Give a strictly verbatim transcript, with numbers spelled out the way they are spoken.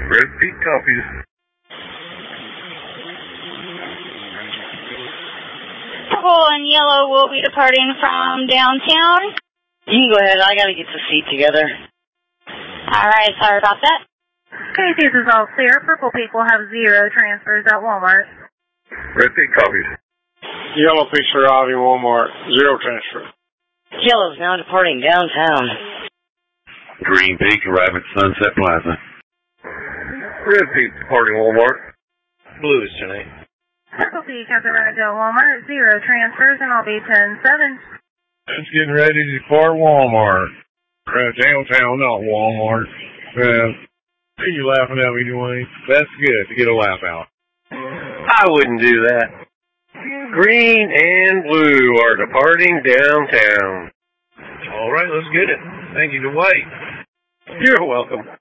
Red Peak copies. Purple and yellow will be departing from downtown. You can go ahead. I got to get the seat together. All right, sorry about that. K Cs is all clear. Purple Peak will have zero transfers at Walmart. Red Peak copies. Yellow Peak's arriving Walmart. Zero transfer. Yellow's now departing downtown. Green Peak arriving at Sunset Plaza. Red Peak departing Walmart. Blues tonight. Purple Peak has arrived at Walmart. Zero transfers, and I'll be ten seven. It's getting ready to depart Walmart. Uh, downtown, not Walmart. Uh, what are you laughing at me, Dwayne? That's good to get a laugh out. I wouldn't do that. Green and blue are departing downtown. All right, let's get it. Thank you, Dwight. You're welcome.